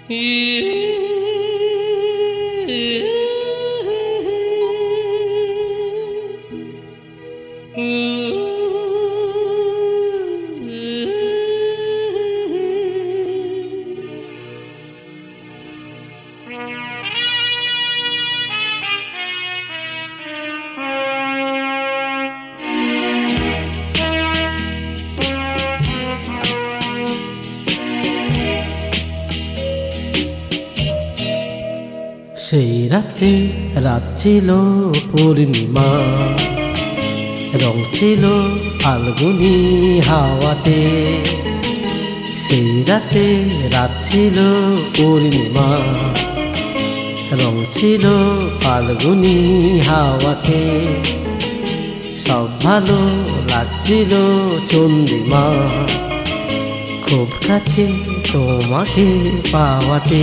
সেই রাতে রাত ছিল পূর্ণিমা, রং ছিল ফাল্গুনি হাওয়াতে। সেই রাতে রাত ছিল পূর্ণিমা, রং ছিল ফাল্গুনি হাওয়াতে। সব ভালো লাগছিল চন্দ্রিমা, খুব কাছে তোমাকে পাওয়াতে।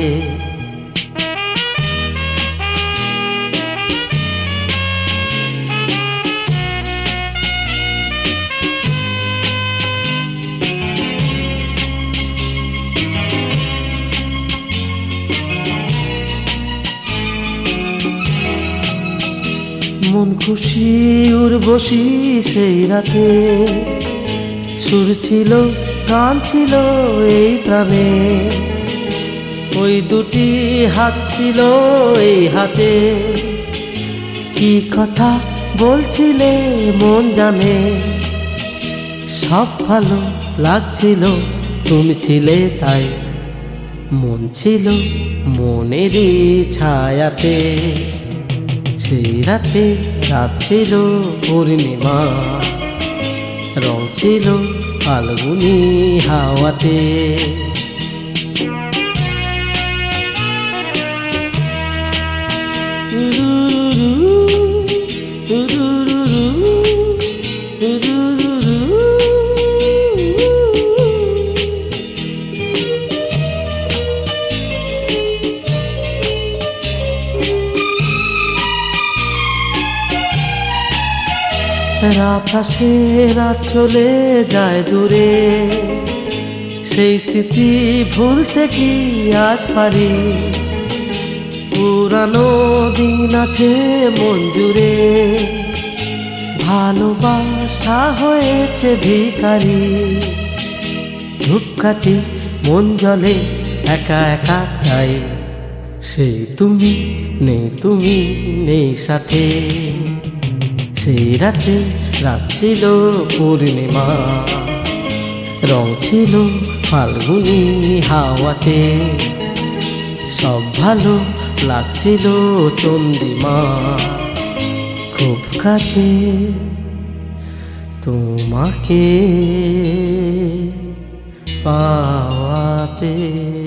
মন খুশি উর্বশী সেই রাতে, সুর ছিল গান ছিল এই প্রাণে। ওই দুটি হাত ছিল এই হাতে, কি কথা বলছিলে মন জানে। সব ভালো লাগছিল তুমি ছিলে তাই, মন ছিল মনেরই ছায়াতে। সেই রাতে রাত ছিল পূর্ণিমা, রং ছিল ফাল্গুনি হাওয়াতে। রাত আসে রাত চলে যায় দূরে, সেই স্মৃতি ভুলতে কি আজ পারি। পুরানো দিন আছে মন জুড়ে, ভালোবাসা হয়েছে ভিখারি। ধূপকাঠি মন জলে একা একা তাই, সেই তুমি নেই সাথে। সেই রাতে রাত ছিল পূর্ণিমা, রং ছিল ফাল্গুনি হাওয়াতে। সব ভালো লাগছিল চন্দ্রিমা, খুব কাছে তোমাকে পাওয়াতে।